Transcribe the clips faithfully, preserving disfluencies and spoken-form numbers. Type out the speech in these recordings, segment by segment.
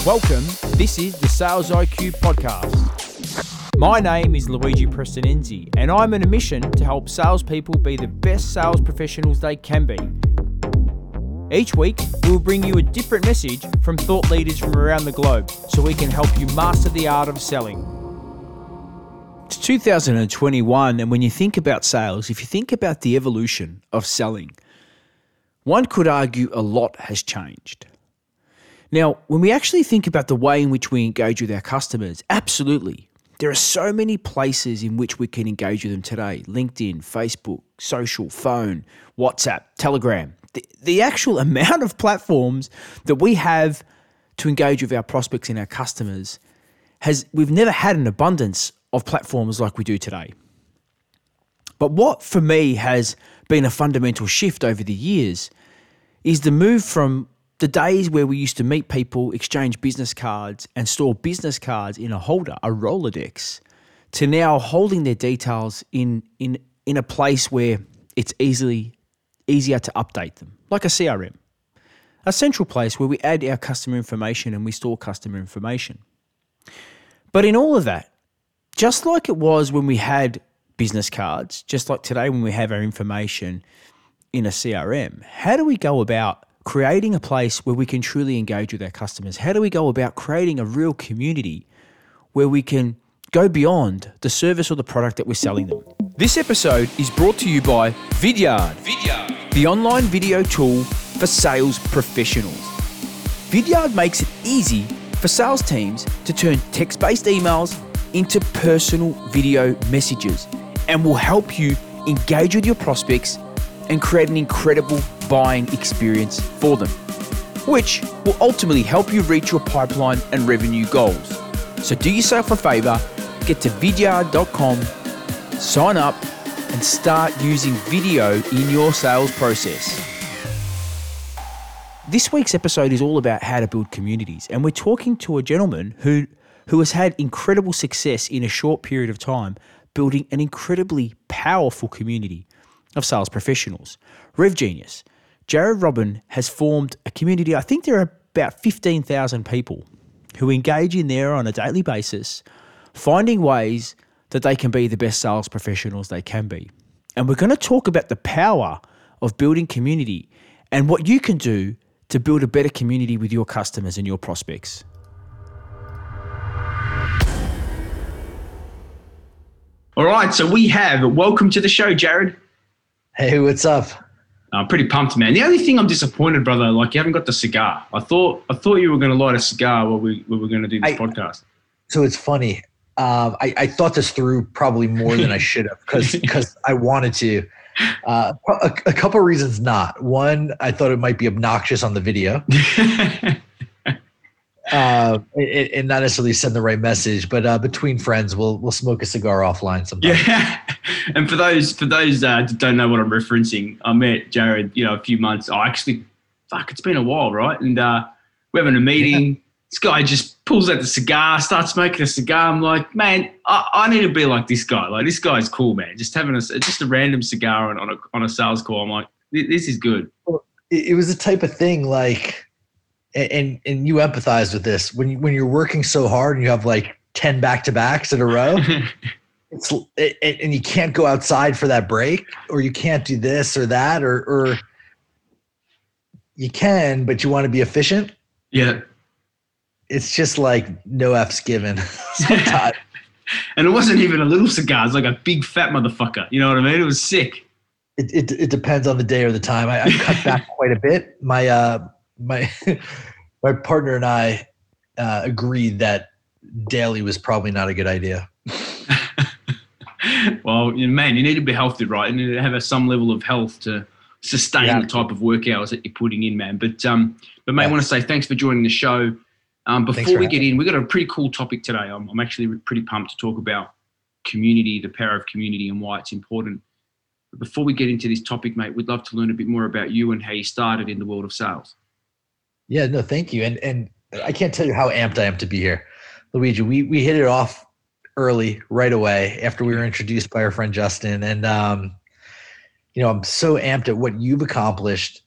Welcome, this is the Sales I Q Podcast. My name is Luigi Prestinenzi, and I'm on a mission to help salespeople be the best sales professionals they can be. Each week, we'll bring you a different message from thought leaders from around the globe so we can help you master the art of selling. It's two thousand twenty-one, and when you think about sales, if you think about the evolution of selling, one could argue a lot has changed. Now, when we actually think about the way in which we engage with our customers, absolutely. There are so many places in which we can engage with them today. LinkedIn, Facebook, social, phone, WhatsApp, Telegram. The, the actual amount of platforms that we have to engage with our prospects and our customers has, we've never had an abundance of platforms like we do today. But what for me has been a fundamental shift over the years is the move from the days where we used to meet people, exchange business cards, and store business cards in a holder, a Rolodex, to now holding their details in in in a place where it's easily easier to update them, like a C R M, a central place where we add our customer information and we store customer information. But in all of that, just like it was when we had business cards, just like today when we have our information in a C R M, how do we go about creating a place where we can truly engage with our customers? How do we go about creating a real community where we can go beyond the service or the product that we're selling them? This episode is brought to you by Vidyard, Vidyard, the online video tool for sales professionals. Vidyard makes it easy for sales teams to turn text-based emails into personal video messages and will help you engage with your prospects and create an incredible buying experience for them, which will ultimately help you reach your pipeline and revenue goals. So do yourself a favor, get to vidyard dot com, sign up, and start using video in your sales process. This week's episode is all about how to build communities, and we're talking to a gentleman who, who has had incredible success in a short period of time building an incredibly powerful community of sales professionals. RevGenius. Jared Robin has formed a community. I think there are about fifteen thousand people who engage in there on a daily basis, finding ways that they can be the best sales professionals they can be. And we're going to talk about the power of building community and what you can do to build a better community with your customers and your prospects. All right, so we have, welcome to the show, Jared. Hey, what's up? I'm pretty pumped, man. The only thing I'm disappointed, brother, like you haven't got the cigar. I thought I thought you were going to light a cigar while we, we were going to do this I, podcast. So it's funny. Um, I, I thought this through probably more than I should have because because I wanted to. Uh, a, a couple of reasons not. One, I thought it might be obnoxious on the video. Uh, and, and not necessarily send the right message, but uh, between friends, we'll we'll smoke a cigar offline sometime. Yeah, and for those for those uh, that don't know what I'm referencing, I met Jared, you know, a few months. Oh, actually, fuck, it's been a while, right? And uh, we're having a meeting. Yeah. This guy just pulls out the cigar, starts smoking a cigar. I'm like, man, I, I need to be like this guy. Like this guy's cool, man. Just having a just a random cigar on, on a on a sales call. I'm like, this is good. Well, it, it was the type of thing like. And and you empathize with this when you, when you're working so hard and you have like ten back to backs in a row, it's it, and you can't go outside for that break, or you can't do this or that, or or you can, but you want to be efficient. Yeah, it's just like no F's given sometimes. And it wasn't even a little cigar; it's like a big fat motherfucker. You know what I mean? It was sick. It it, it depends on the day or the time. I, I cut back quite a bit. My uh. My my partner and I uh, agreed that daily was probably not a good idea. Well, man, you need to be healthy, right? You need to have some level of health to sustain yeah. the type of work hours that you're putting in, man. But um, but mate, yeah. I want to say thanks for joining the show. Um, before we get in, we've got a pretty cool topic today. I'm, I'm actually pretty pumped to talk about community, the power of community, and why it's important. But before we get into this topic, mate, we'd love to learn a bit more about you and how you started in the world of sales. Yeah, no, thank you. And and I can't tell you how amped I am to be here. Luigi, we we hit it off early, right away, after we were introduced by our friend Justin. And, um, you know, I'm so amped at what you've accomplished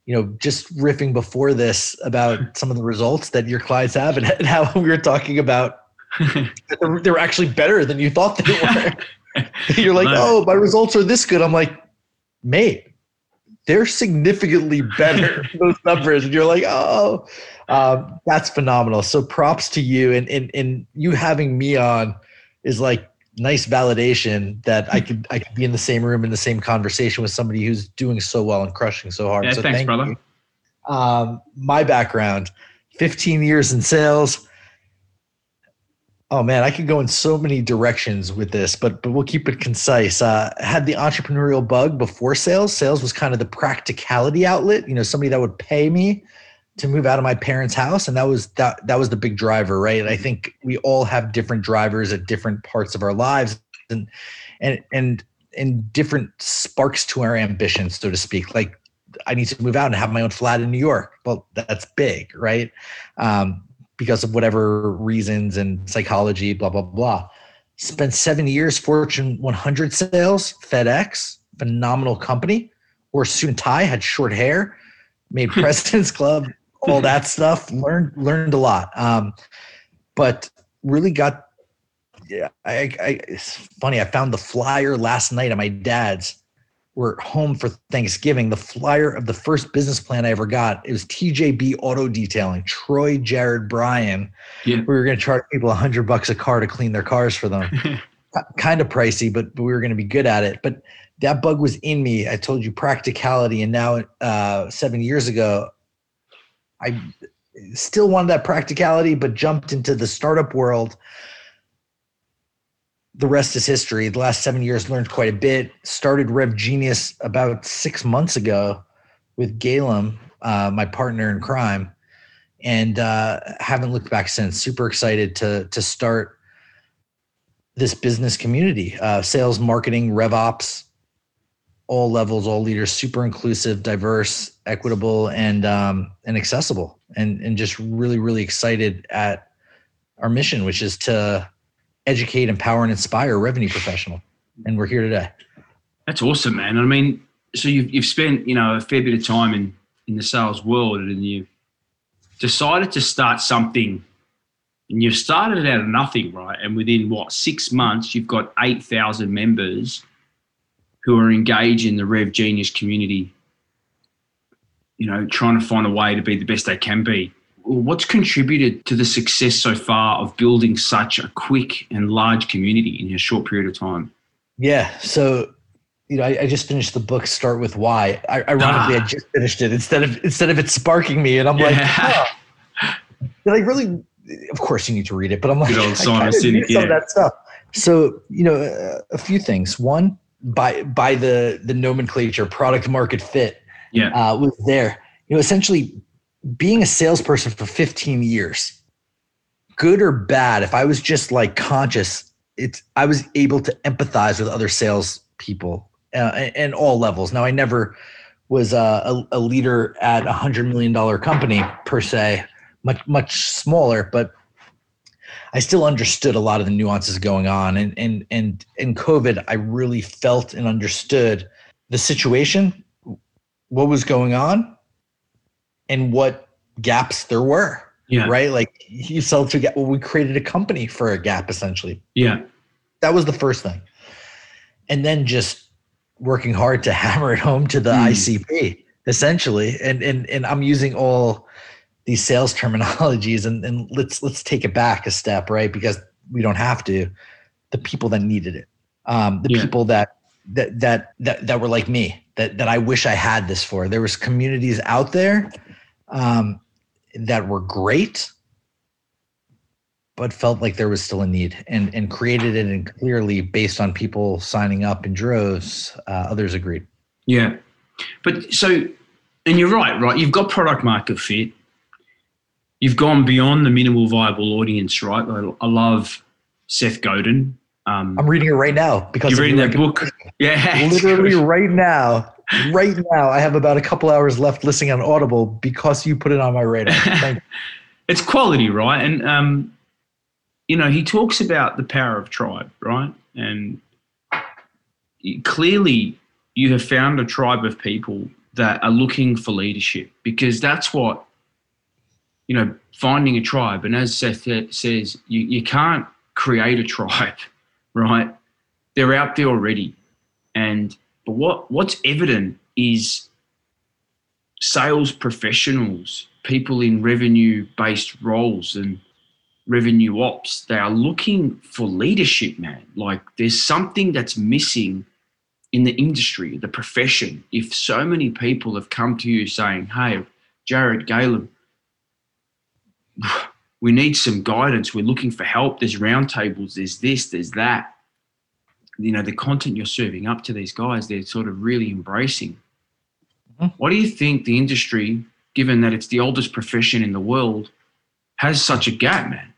you know, just riffing before this about some of the results that your clients have and, and how we were talking about they're, they're actually better than you thought they were. You're like, oh, my results are this good. I'm like, mate, they're significantly better than those numbers. And you're like, oh, um, that's phenomenal. So props to you. And, and, and you having me on is like nice validation that I could, I could be in the same room, in the same conversation with somebody who's doing so well and crushing so hard. Yeah, so thanks, thank brother. you. Um, my background, fifteen years in sales. Oh man, I could go in so many directions with this, but but we'll keep it concise. Uh, had the entrepreneurial bug before sales. Sales was kind of the practicality outlet. You know, somebody that would pay me to move out of my parents' house, and that was that that was the big driver, right? And I think we all have different drivers at different parts of our lives, and and and and different sparks to our ambitions, so to speak. Like, I need to move out and have my own flat in New York. Well, that's big, right? Um, because of whatever reasons and psychology, blah, blah, blah. Spent seven years, Fortune one hundred sales, FedEx, phenomenal company. Wore a suit and tie, had short hair, made President's Club, all that stuff. Learned learned a lot. Um, but really got, yeah, I, I, it's funny. I found the flyer last night at my dad's. We're home for Thanksgiving. The flyer of the first business plan I ever got, it was T J B Auto Detailing, Troy, Jared, Brian. Yeah. We were going to charge people a hundred bucks a car to clean their cars for them. Kind of pricey, but, but we were going to be good at it. But that bug was in me. I told you practicality. And now uh, seven years ago, I still wanted that practicality, but jumped into the startup world. The rest is history. The last seven years, learned quite a bit. Started Rev Genius about six months ago with Galen, uh, my partner in crime, and uh, haven't looked back since. Super excited to to start this business community, uh, sales, marketing, RevOps, all levels, all leaders, super inclusive, diverse, equitable, and um, and accessible, and and just really really excited at our mission, which is to educate, empower, and inspire a revenue professional. And we're here today. That's awesome, man. I mean, so you've, you've spent, you know, a fair bit of time in, in the sales world, and you've decided to start something, and you've started it out of nothing, right? And within what, six months, you've got eight thousand members who are engaged in the Rev Genius community, you know, trying to find a way to be the best they can be. What's contributed to the success so far of building such a quick and large community in a short period of time? Yeah. So, you know, I, I just finished the book, Start With Why. I, ironically, ah. I just finished it instead of instead of it sparking me. And I'm like, yeah. oh, did I really? Of course you need to read it, but I'm like, Good old Simon I Sinek, some yeah. of that stuff. So, you know, uh, a few things. One, by by the the nomenclature, product market fit yeah. uh, was there. You know, essentially, being a salesperson for fifteen years, good or bad, if I was just like conscious, it's I was able to empathize with other salespeople uh, and all levels. Now, I never was a, a, a leader at a hundred million dollar company per se, much much smaller, but I still understood a lot of the nuances going on. And and and in COVID, I really felt and understood the situation, what was going on, and what gaps there were, yeah. right? Like you sell to gap. Well, we created a company for a gap, essentially. Yeah. That was the first thing. And then just working hard to hammer it home to the mm. I C P, essentially. And, and, and I'm using all these sales terminologies, and, and let's, let's take it back a step, right? Because we don't have to. The people that needed it, um, the yeah. people that, that, that, that, that were like me, that, that I wish I had this for. There was communities out there um, that were great, but felt like there was still a need, and, and created it, and clearly based on people signing up in droves, uh, others agreed. Yeah. But so, and you're right, right? You've got product market fit. You've gone beyond the minimal viable audience, right? I, I love Seth Godin. Um, I'm reading it right now because you're reading that book. Yeah. Literally right now. Right now, I have about a couple hours left listening on Audible because you put it on my radar. Thank you. It's quality, right? And, um, you know, he talks about the power of tribe, right? And clearly you have found a tribe of people that are looking for leadership, because that's what, you know, finding a tribe. And as Seth says, you, you can't create a tribe, right? They're out there already. And but what what's evident is sales professionals, people in revenue-based roles and revenue ops, they are looking for leadership, man. Like there's something that's missing in the industry, the profession. If so many people have come to you saying, hey, Jared, Caleb, we need some guidance. We're looking for help. There's roundtables. There's this, there's that. You know, the content you're serving up to these guys, they're sort of really embracing. Mm-hmm. What do you think the industry, given that it's the oldest profession in the world, has such a gap, man?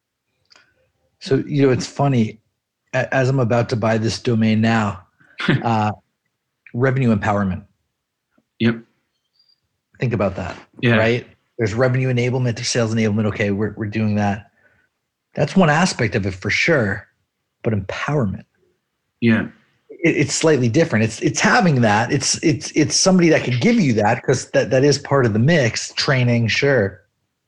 So, you know, it's funny, as I'm about to buy this domain now, uh, revenue empowerment. Yep. Think about that, yeah. right? There's revenue enablement, there's sales enablement. Okay, we're we're doing that. That's one aspect of it for sure, but empowerment. Yeah. It, it's slightly different. It's it's having that. It's it's it's somebody that could give you that, because that, that is part of the mix. Training, sure.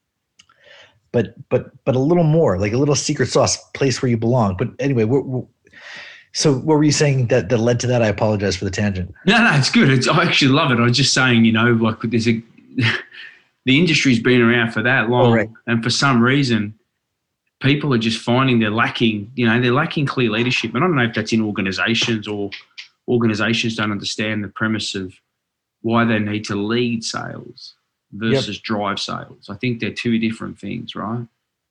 But but but a little more, like a little secret sauce, place where you belong. But anyway, we're, we're, so what were you saying that, that led to that? I apologize for the tangent. No, no, it's good. It's, I actually love it. I was just saying, you know, like there's a the industry's been around for that long, oh, right. and for some reason, people are just finding they're lacking. You know, they're lacking clear leadership. And I don't know if that's in organisations, or organisations don't understand the premise of why they need to lead sales versus yep. drive sales. I think they're two different things, right?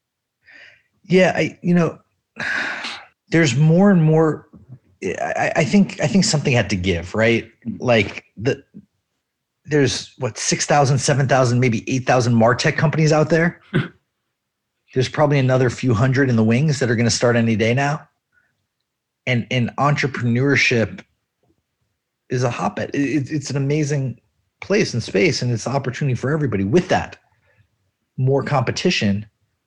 Yeah, I you know, there's more and more. I, I think I think something had to give, right? Like the there's what six thousand, seven thousand, maybe eight thousand MarTech companies out there. There's probably another few hundred in the wings that are going to start any day now. And and entrepreneurship is a hotbed. It, it's an amazing place and space, and it's an opportunity for everybody. With that, more competition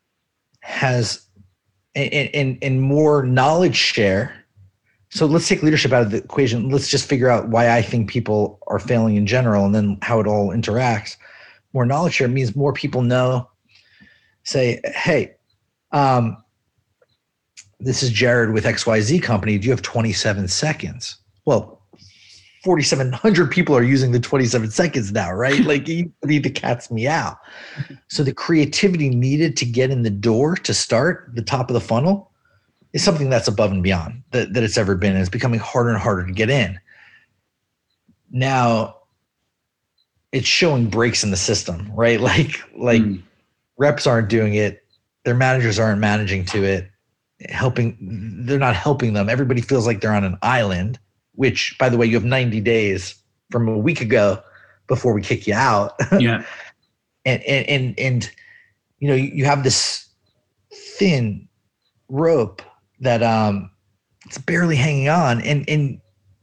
has and, and, and more knowledge share. So let's take leadership out of the equation. Let's just figure out why I think people are failing in general, and then how it all interacts. More knowledge share means more people know, say, hey, um, this is Jared with X Y Z company. Do you have twenty-seven seconds? Well, forty-seven hundred people are using the twenty-seven seconds now, right? Like you need the cat's meow. So the creativity needed to get in the door to start the top of the funnel is something that's above and beyond that, that it's ever been. And it's becoming harder and harder to get in. Now it's showing breaks in the system, right? Like, like mm. reps aren't doing it. Their managers aren't managing to it, helping. They're not helping them. Everybody feels like they're on an island, which, by the way, you have ninety days from a week ago before we kick you out. Yeah. and, and, and, and, you know, you, you have this thin rope that um, it's barely hanging on. And, and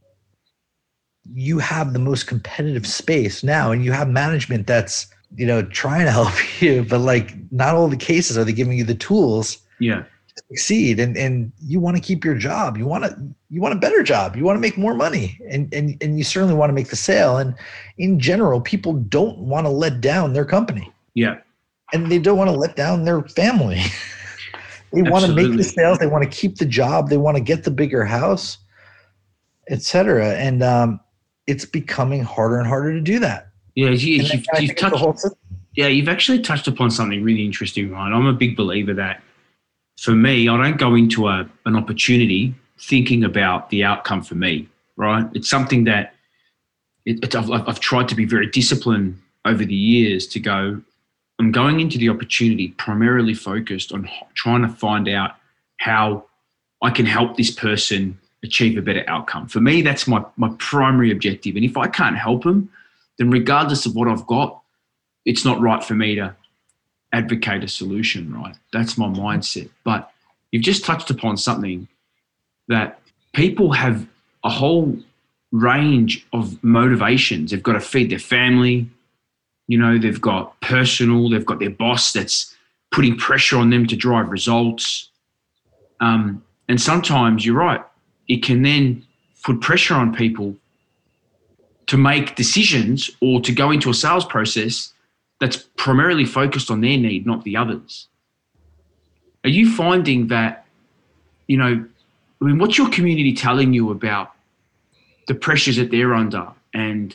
you have the most competitive space now, and you have management that's, you know, trying to help you, but like not all the cases are they giving you the tools. Yeah. Succeed, and and you want to keep your job, you want to you want a better job, you want to make more money, and and and you certainly want to make the sale. And in general, people don't want to let down their company. Yeah. And they don't want to let down their family. They want to make the sales, they want to keep the job, they want to get the bigger house, et cetera. And um, it's becoming harder and harder to do that. Yeah, you, you've, you've touched. Yeah, you've actually touched upon something really interesting, Ryan. I'm a big believer that. For me, I don't go into a, an opportunity thinking about the outcome for me, right? It's something that it, it's, I've, I've tried to be very disciplined over the years to go, I'm going into the opportunity primarily focused on trying to find out how I can help this person achieve a better outcome. For me, that's my, my primary objective. And if I can't help them, then regardless of what I've got, it's not right for me to advocate a solution, right? That's my mindset. But you've just touched upon something that people have a whole range of motivations. They've got to feed their family, you know, they've got personal, they've got their boss that's putting pressure on them to drive results. Um, and sometimes you're right, it can then put pressure on people to make decisions or to go into a sales process that's primarily focused on their need, not the others. Are you finding that, you know, I mean, what's your community telling you about the pressures that they're under and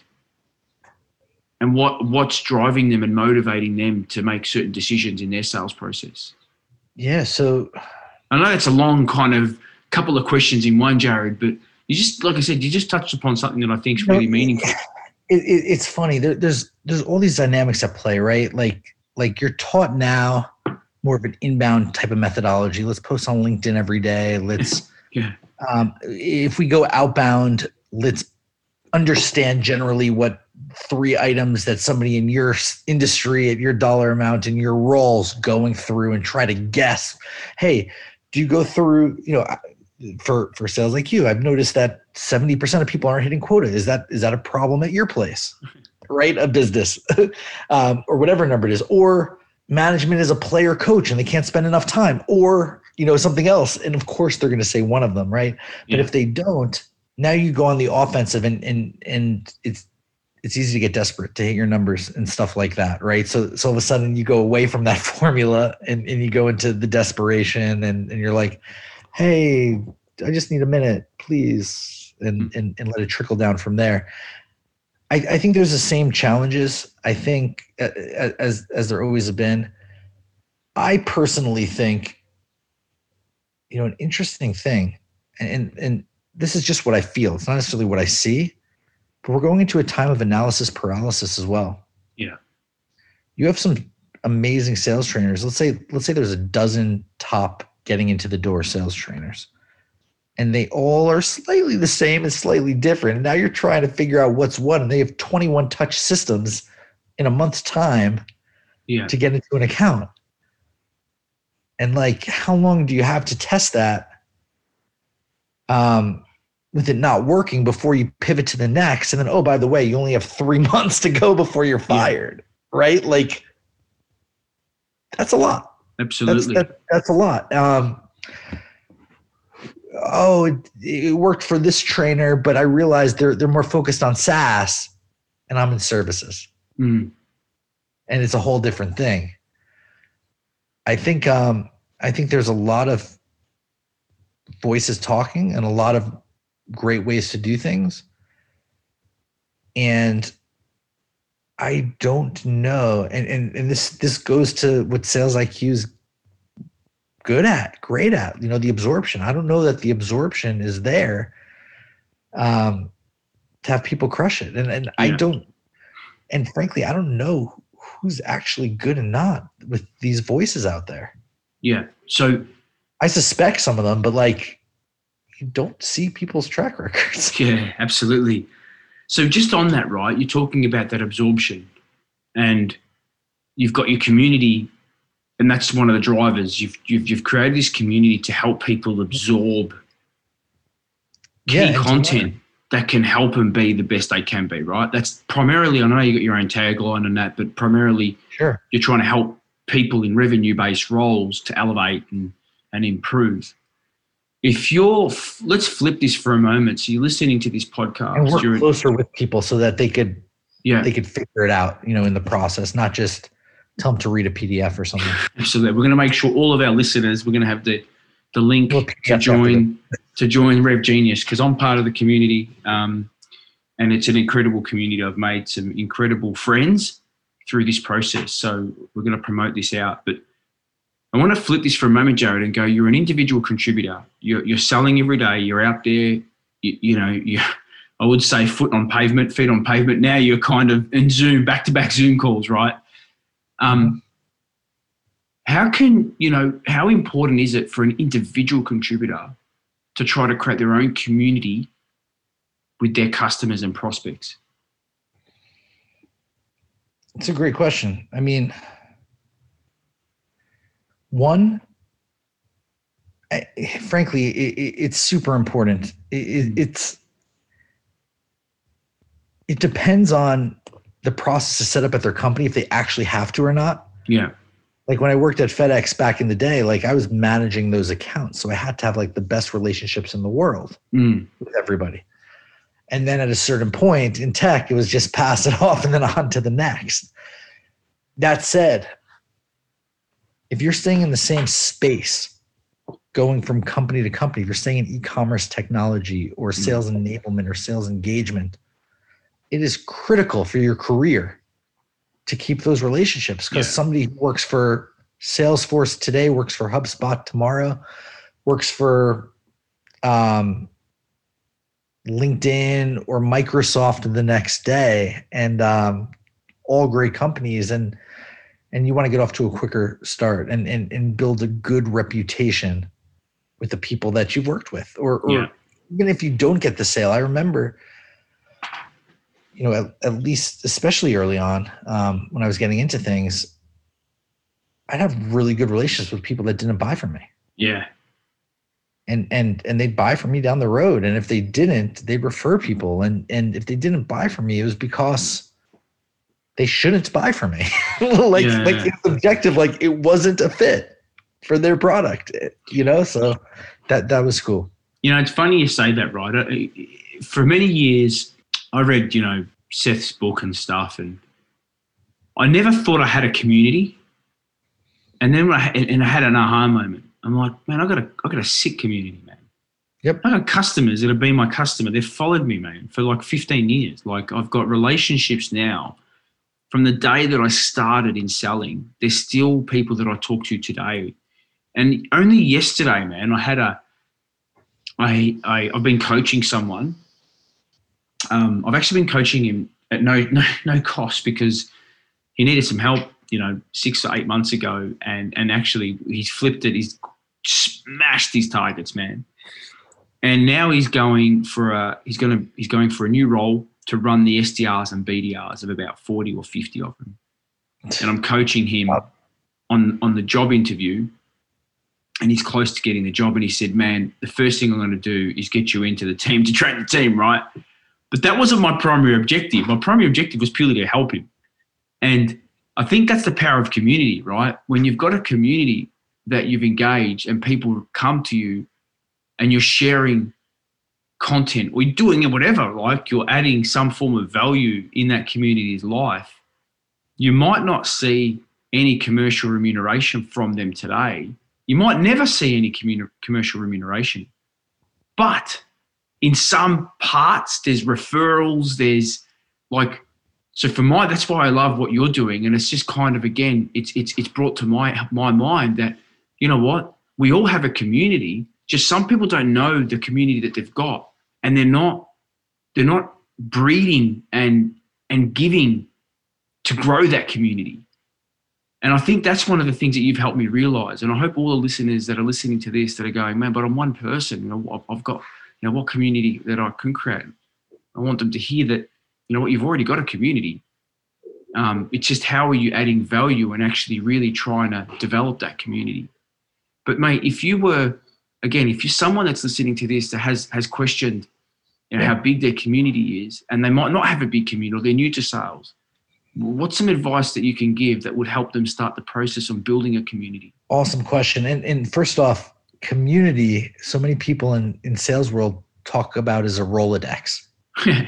and what what's driving them and motivating them to make certain decisions in their sales process? Yeah, so I know it's a long kind of couple of questions in one, Jared, but you just, like I said, you just touched upon something that I think is really meaningful. It, it, it's funny. There, there's there's all these dynamics at play, right? Like like you're taught now more of an inbound type of methodology. Let's post on LinkedIn every day. Let's yeah. Um, if we go outbound, let's understand generally what three items that somebody in your industry at your dollar amount and your roles going through and try to guess. Hey, do you go through, you know, for, for Sales I Q, I've noticed that seventy percent of people aren't hitting quota. Is that, is that a problem at your place, right? A business um, or whatever number it is, or management is a player coach and they can't spend enough time, or, you know, something else. And of course they're going to say one of them, right? Yeah. But if they don't, now you go on the offensive and, and, and it's, it's easy to get desperate to hit your numbers and stuff like that. Right. So, so all of a sudden you go away from that formula and, and you go into the desperation and, and you're like, hey, I just need a minute, please. And, and, and let it trickle down from there. I, I think there's the same challenges. I think as, as there always have been. I personally think, you know, an interesting thing, and, and, and this is just what I feel. It's not necessarily what I see, but we're going into a time of analysis paralysis as well. Yeah. You have some amazing sales trainers. Let's say, let's say there's a dozen top getting into the door sales trainers, and they all are slightly the same and slightly different. And now you're trying to figure out what's what, and they have twenty-one touch systems in a month's time yeah. to get into an account. And like, how long do you have to test that um, with it not working before you pivot to the next? And then, oh, by the way, you only have three months to go before you're fired, yeah. right? Like, that's a lot. Absolutely. That's, that, that's a lot. Um, oh, it, it worked for this trainer, but I realized they're they're more focused on SaaS, and I'm in services. Mm. And it's a whole different thing. I think um, I think there's a lot of voices talking and a lot of great ways to do things. And I don't know. And, and, and this, this goes to what Sales I Q is good at, great at, you know, the absorption. I don't know that the absorption is there um, to have people crush it. And, and yeah. I don't, and frankly, I don't know who's actually good and not with these voices out there. Yeah. So I suspect some of them, but like, you don't see people's track records. Yeah, absolutely. So just on that, right, you're talking about that absorption, and you've got your community, and that's one of the drivers. You've you've, you've created this community to help people absorb key yeah, content that can help them be the best they can be, right? That's primarily, I know you got your own tagline and that, but primarily sure. you're trying to help people in revenue-based roles to elevate and, and improve. If you're, let's flip this for a moment. So you're listening to this podcast. And work you're, closer with people so that they could, yeah. they could figure it out, you know, in the process, not just tell them to read a P D F or something. Absolutely. We're going to make sure all of our listeners, we're going to have the, the link we'll to join, to join Rev Genius, because I'm part of the community, um, and it's an incredible community. I've made some incredible friends through this process. So we're going to promote this out. But I want to flip this for a moment, Jared, and go, you're an individual contributor. You're, you're selling every day. You're out there, you, you know, you, I would say foot on pavement, feet on pavement. Now you're kind of in Zoom, back-to-back Zoom calls, right? Um, how can, you know, how important is it for an individual contributor to try to create their own community with their customers and prospects? It's a great question. I mean, one, I, frankly, it, it, it's super important. It, it, it's, it depends on the process to set up at their company, if they actually have to or not. Yeah. Like when I worked at FedEx back in the day, like I was managing those accounts. So I had to have like the best relationships in the world mm. with everybody. And then at a certain point in tech, it was just pass it off and then on to the next. That said, if you're staying in the same space, going from company to company, if you're staying in e-commerce technology or sales enablement or sales engagement, it is critical for your career to keep those relationships, because yeah. somebody who works for Salesforce today, works for HubSpot tomorrow, works for um, LinkedIn or Microsoft the next day, and um, all great companies. And and you want to get off to a quicker start and and and build a good reputation with the people that you've worked with, or, or yeah. even if you don't get the sale. I remember, you know, at, at least, especially early on, um, when I was getting into things, I'd have really good relationships with people that didn't buy from me. Yeah. And, and, and they'd buy from me down the road. And if they didn't, they'd refer people. And, and if they didn't buy from me, it was because they shouldn't buy from me. like, yeah. like it's objective, like it wasn't a fit for their product, you know? So that, that was cool. You know, it's funny you say that, right? For many years, I read, you know, Seth's book and stuff, and I never thought I had a community. And then when I, and I had an aha moment. I'm like, man, I got a, I got a sick community, man. Yep. I got customers that have been my customer. They've followed me, man, for like fifteen years. Like I've got relationships now. From the day that I started in selling, there's still people that I talk to today. And only yesterday, man, I had a, I, I I've been coaching someone. Um, I've actually been coaching him at no, no no cost, because he needed some help, you know, six or eight months ago, and and actually he's flipped it. He's smashed his targets, man. And now he's going for a he's gonna he's going for a new role to run the S D Rs and B D Rs of about forty or fifty of them. And I'm coaching him on on the job interview. And he's close to getting the job. And he said, man, the first thing I'm going to do is get you into the team to train the team, right? But that wasn't my primary objective. My primary objective was purely to help him. And I think that's the power of community, right? When you've got a community that you've engaged and people come to you and you're sharing content or you're doing whatever, like you're adding some form of value in that community's life, you might not see any commercial remuneration from them today. You might never see any commun- commercial remuneration, but in some parts there's referrals, there's like, so for my, that's why I love what you're doing. And it's just kind of, again, it's, it's, it's brought to my, my mind that, you know what, we all have a community, just some people don't know the community that they've got, and they're not, they're not breeding and, and giving to grow that community. And I think that's one of the things that you've helped me realize. And I hope all the listeners that are listening to this that are going, man, but I'm one person, you know, I've got, you know, what community that I can create. I want them to hear that, you know what, you've already got a community. Um, it's just how are you adding value and actually really trying to develop that community. But mate, if you were, again, if you're someone that's listening to this that has, has questioned, you know, how big their community is, and they might not have a big community or they're new to sales, what's some advice that you can give that would help them start the process on building a community? Awesome question. And, and first off, community, so many people in, in sales world talk about as a Rolodex. yeah.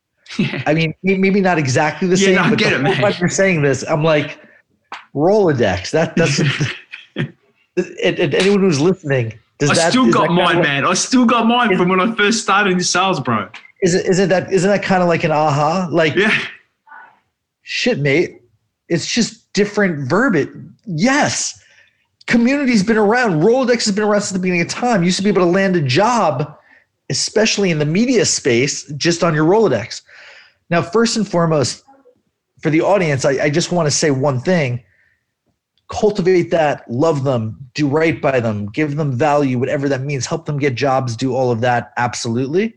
I mean, maybe not exactly the yeah, same, no, I but get the it, man. When you're saying this, I'm like, Rolodex, that, that's, and, and anyone who's listening, does I that, still got mine, like, man. I still got mine from when I first started in sales, bro. Is it, isn't that, isn't that kind of like an aha? Like, yeah. Shit, mate. It's just different verbiage. Yes. Community's been around. Rolodex has been around since the beginning of time. You used to be able to land a job, especially in the media space, just on your Rolodex. Now, first and foremost, for the audience, I, I just want to say one thing. Cultivate that, love them, do right by them, give them value, whatever that means, help them get jobs, do all of that, absolutely.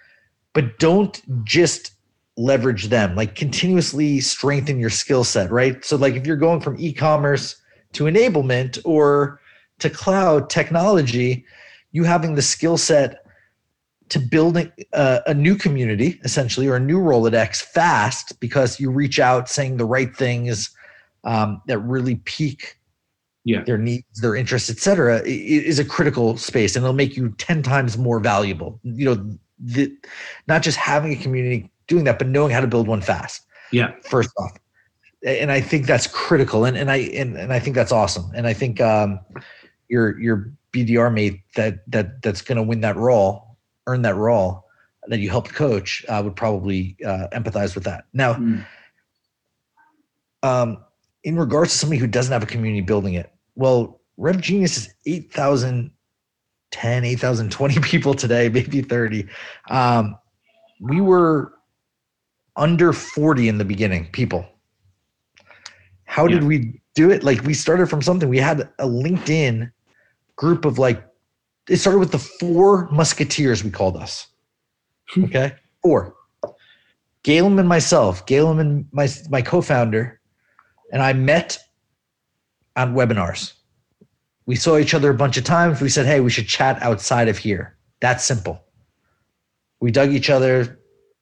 But don't just leverage them, like continuously strengthen your skill set, right? So like if you're going from e-commerce to enablement or to cloud technology, you having the skill set to building a, a new community essentially, or a new Rolodex fast because you reach out saying the right things um, that really pique yeah. their needs, their interests, et cetera, is a critical space, and it'll make you ten times more valuable. You know, the, not just having a community doing that, but knowing how to build one fast. Yeah. First off. And I think that's critical. And, and I, and, and I think that's awesome. And I think, um, your, your B D R mate that, that that's going to win that role, earn that role that you helped coach, uh, would probably, uh, empathize with that. Now, mm. um, in regards to somebody who doesn't have a community building it, well, Rev Genius is eight thousand ten, eight thousand twenty people today, maybe thirty. Um, we were under forty in the beginning, people. How yeah. did we do it? Like, we started from something. We had a LinkedIn group of like, it started with the four musketeers, we called us. Okay. Four. Galen and myself, Galen and my, my co-founder, and I met on webinars. We saw each other a bunch of times. We said, hey, we should chat outside of here. That's simple. We dug each other.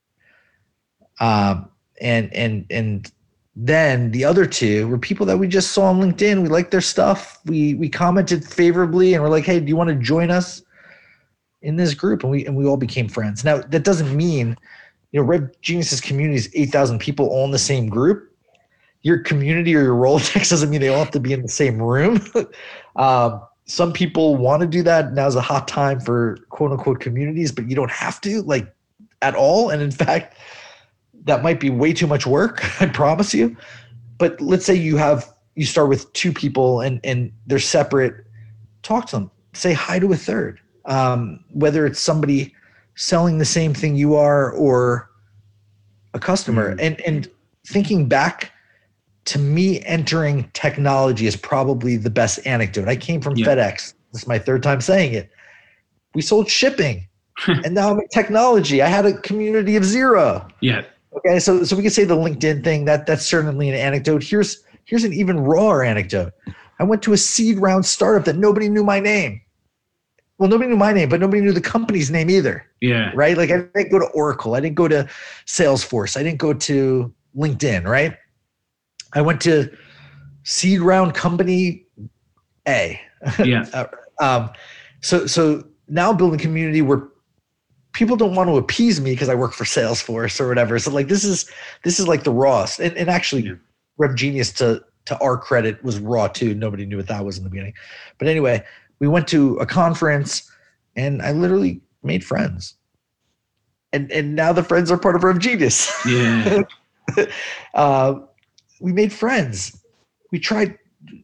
Um, and, and, and then the other two were people that we just saw on LinkedIn. We liked their stuff. We, we commented favorably and we're like, hey, do you want to join us in this group? And we, and we all became friends. Now that doesn't mean, you know, Rev Genius's community is eight thousand people all in the same group. Your community or your Rolodex doesn't mean they all have to be in the same room. um, some people want to do that. Now's a hot time for quote unquote communities, but you don't have to, like, at all. And in fact, that might be way too much work, I promise you. But let's say you have, you start with two people and, and they're separate. Talk to them. Say hi to a third. Um, whether it's somebody selling the same thing you are or a customer. Mm-hmm. And, and thinking back, to me, entering technology is probably the best anecdote. I came from yeah. FedEx. This is my third time saying it. We sold shipping, and now I'm in technology. I had a community of zero. Yeah. Okay, so so we can say the LinkedIn thing. That that's certainly an anecdote. Here's here's an even rawer anecdote. I went to a seed round startup that nobody knew my name. Well, nobody knew my name, but nobody knew the company's name either. Yeah. Right. Like I didn't go to Oracle. I didn't go to Salesforce. I didn't go to LinkedIn. Right. I went to seed round company A. Yeah. um, so so now building a community where people don't want to appease me because I work for Salesforce or whatever. So like this is this is like the rawest. And, and actually, yeah. Rev Genius, to to our credit, was raw too. Nobody knew what that was in the beginning. But anyway, we went to a conference and I literally made friends. And and now the friends are part of Rev Genius. Yeah. uh, we made friends. We tried.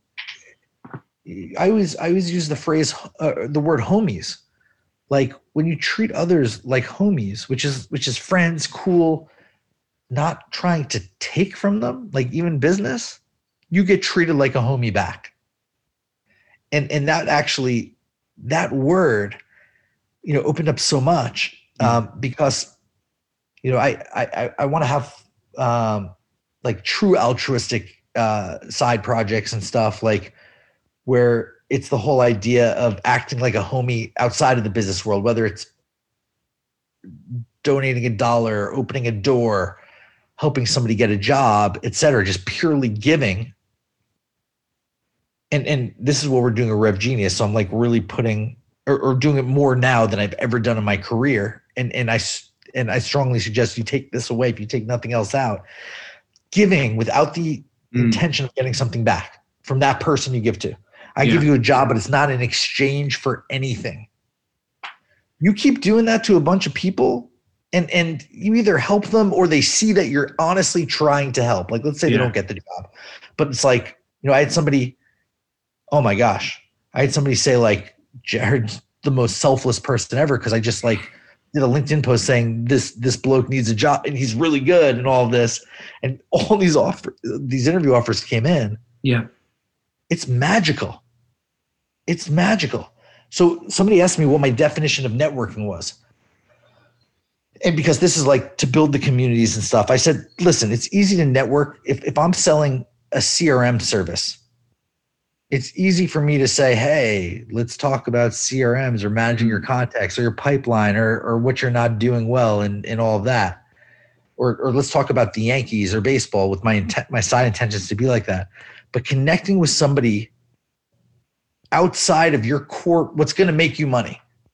I always, I always use the phrase, uh, the word homies. Like when you treat others like homies, which is, which is friends, cool, not trying to take from them, like even business, you get treated like a homie back. And, and that actually, that word, you know, opened up so much um, mm. because, you know, I, I, I want to have, um, like true altruistic uh, side projects and stuff, like where it's the whole idea of acting like a homie outside of the business world, whether it's donating a dollar, opening a door, helping somebody get a job, et cetera, just purely giving. And and this is what we're doing at Rev Genius. So I'm like really putting or, or doing it more now than I've ever done in my career. And and I and I strongly suggest you take this away if you take nothing else out. Giving without the mm. intention of getting something back from that person you give to. I yeah. give you a job, but it's not in exchange for anything. You keep doing that to a bunch of people and, and you either help them or they see that you're honestly trying to help. Like, let's say yeah. they don't get the job, but it's like, you know, I had somebody, oh my gosh, I had somebody say like, Jared's the most selfless person ever. Cause I just like, did a LinkedIn post saying this this bloke needs a job and he's really good and all of this, and all these offer these interview offers came in. Yeah, it's magical. It's magical. So somebody asked me what my definition of networking was, and because this is like to build the communities and stuff, I said, listen, it's easy to network if if I'm selling a C R M service. It's easy for me to say, hey, let's talk about C R Ms or managing your contacts or your pipeline or or what you're not doing well and, and all of that. Or or let's talk about the Yankees or baseball with my intent, my side intentions to be like that. But connecting with somebody outside of your core, what's going to make you money.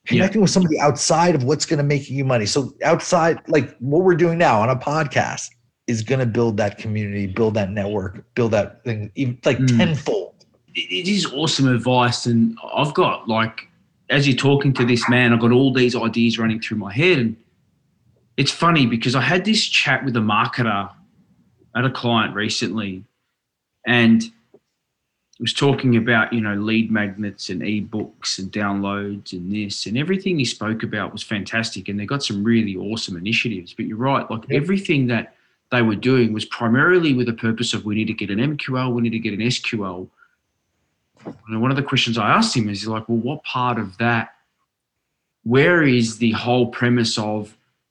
connecting yeah. with somebody outside of what's going to make you money. So outside, like what we're doing now on a podcast is going to build that community, build that network, build that thing even like mm. tenfold. It is awesome advice. And I've got like, as you're talking to this man, I've got all these ideas running through my head. And it's funny because I had this chat with a marketer at a client recently, and was talking about, you know, lead magnets and ebooks and downloads and this, and everything he spoke about was fantastic. And they got some really awesome initiatives. But you're right, like yep. everything that they were doing was primarily with the purpose of we need to get an M Q L, we need to get an S Q L. And one of the questions I asked him is like, well, what part of that, where is the whole premise of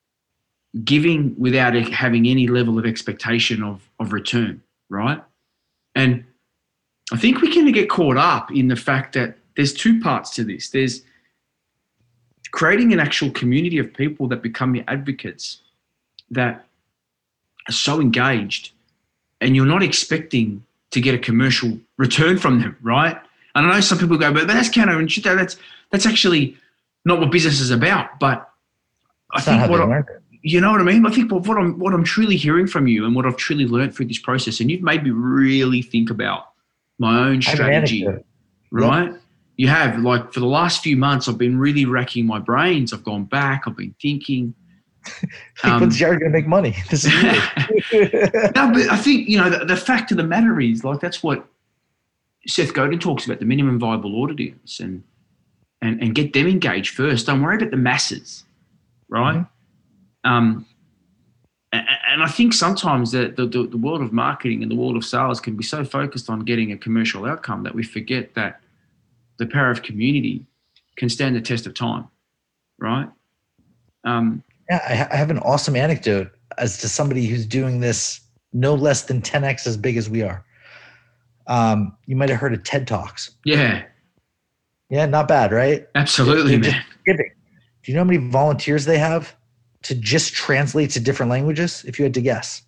giving without having any level of expectation of, of return, right? And I think we can get caught up in the fact that there's two parts to this. There's creating an actual community of people that become your advocates that are so engaged, and you're not expecting to get a commercial return from them, right? And I know some people go, but that's counterintuitive. That's that's actually not what business is about. But I That's think what I, you know what I mean. I think what, what I'm what I'm truly hearing from you, and what I've truly learned through this process, and you've made me really think about my own strategy, right? Yep. You have, like, for the last few months, I've been really racking my brains. I've gone back. I've been thinking. Um, When's Jared going to make money? This is no, but I think, you know, the, the fact of the matter is, like, that's what Seth Godin talks about, the minimum viable audience, and and and get them engaged first. Don't worry about the masses, right? Mm-hmm. Um, and, and I think sometimes the, the the world of marketing and the world of sales can be so focused on getting a commercial outcome that we forget that the power of community can stand the test of time, right? Um, yeah, I, ha- I have an awesome anecdote as to somebody who's doing this no less than ten x as big as we are. Um, you might have heard of TED Talks. Yeah. Yeah, not bad, right? Absolutely, man. Giving. Do you know how many volunteers they have to just translate to different languages, if you had to guess?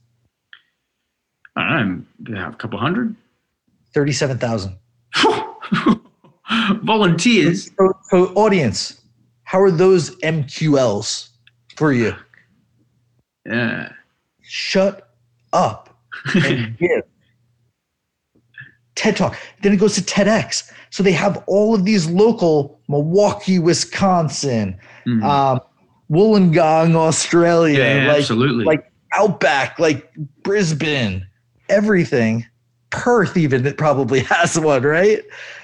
I don't know, a couple hundred? thirty-seven thousand. Volunteers? So, so audience, how are those M Q Ls for you? Yeah. Shut up and give. TED Talk. Then it goes to TEDx. So they have all of these local, Milwaukee, Wisconsin, mm-hmm. um, Wollongong, Australia, yeah, like, absolutely. like Outback, like Brisbane, everything. Perth even it probably has one, right?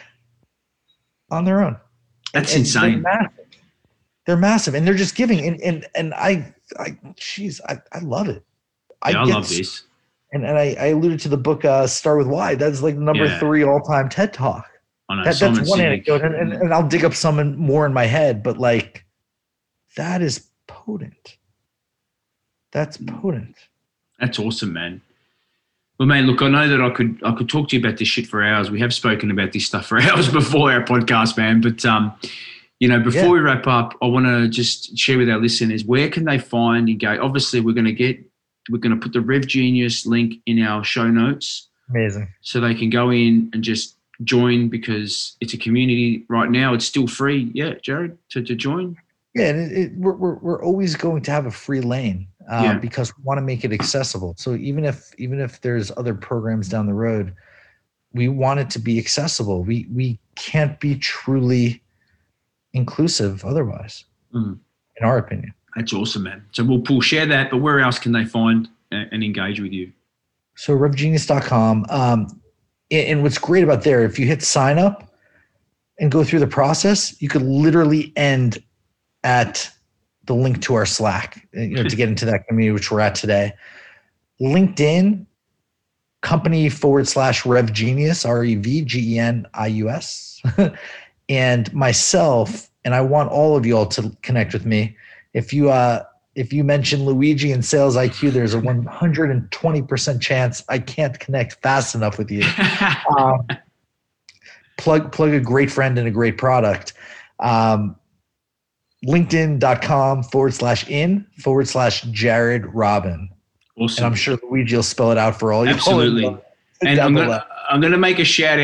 On their own. That's and, and insane. They're massive. They're massive, and they're just giving. And and and I, I, geez, I, I love it. Yeah, I, I love this. And and I, I alluded to the book uh, Start With Why. That's like number yeah. three all-time TED Talk. I know, that, Simon that's one Sinek. anecdote, and, and, and I'll dig up some more in my head, but like that is potent. That's potent. That's awesome, man. Well, man, look, I know that I could I could talk to you about this shit for hours. We have spoken about this stuff for hours before our podcast, man. But um, you know, before yeah. we wrap up, I want to just share with our listeners, where can they find Engage? Obviously, we're going to get we're going to put the Rev Genius link in our show notes. Amazing. So they can go in and just join, because it's a community right now. It's still free. Yeah, Jared, to, to join. Yeah, and it, it, we're, we're we're always going to have a free lane uh, yeah. because we want to make it accessible. So even if even if there's other programs down the road, we want it to be accessible. We we can't be truly inclusive otherwise, mm. in our opinion. That's awesome, man. So we'll, we'll share that, but where else can they find and engage with you? So rev genius dot com. Um, and what's great about there, if you hit sign up and go through the process, you could literally end at the link to our Slack, you know, to get into that community, which we're at today. LinkedIn, company forward slash Rev Genius, R E V G E N I U S. And myself, and I want all of you all to connect with me. If you uh, if you mention Luigi and Sales I Q, there's a one hundred twenty percent chance I can't connect fast enough with you. Um, plug plug a great friend and a great product. Um, LinkedIn.com forward slash in forward slash Jared Robin. Awesome. And I'm sure Luigi will spell it out for all you. Absolutely. And I'm gonna, I'm gonna make a shout out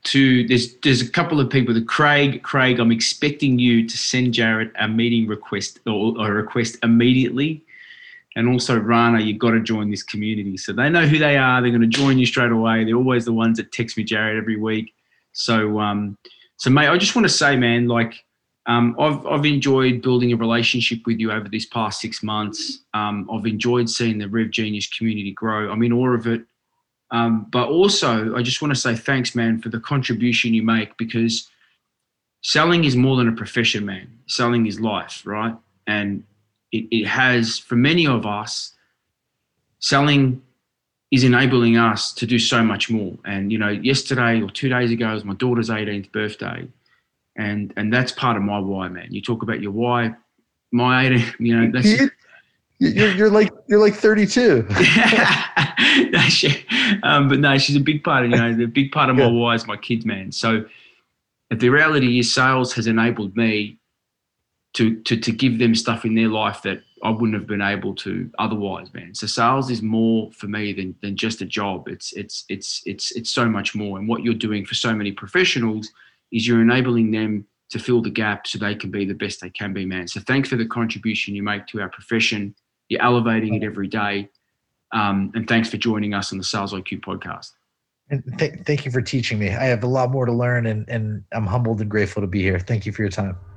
to there's there's a couple of people. The Craig, Craig, I'm expecting you to send Jared a meeting request or, or a request immediately. And also Rana, you've got to join this community. So they know who they are. They're going to join you straight away. They're always the ones that text me, Jared, every week. So, um, so mate, I just want to say, man, like um, I've I've enjoyed building a relationship with you over these past six months. Um, I've enjoyed seeing the Rev Genius community grow. I'm in awe of it. Um, but also, I just want to say thanks, man, for the contribution you make, because selling is more than a profession, man. Selling is life, right? And It, it has, for many of us, selling is enabling us to do so much more. And, you know, yesterday or two days ago was my daughter's eighteenth birthday. And and that's part of my why, man. You talk about your why, my eighteenth, you know, that's... You're, you're like you're like thirty-two. no, she, um, but no, she's a big part of, you know, the big part of my why is my kids, man. So the reality is sales has enabled me To, to to give them stuff in their life that I wouldn't have been able to otherwise, man. So sales is more for me than than just a job. It's it's it's it's it's so much more. And what you're doing for so many professionals is you're enabling them to fill the gap so they can be the best they can be, man. So thanks for the contribution you make to our profession. You're elevating it every day. Um, and thanks for joining us on the Sales I Q podcast. And th- thank you for teaching me. I have a lot more to learn, and, and I'm humbled and grateful to be here. Thank you for your time.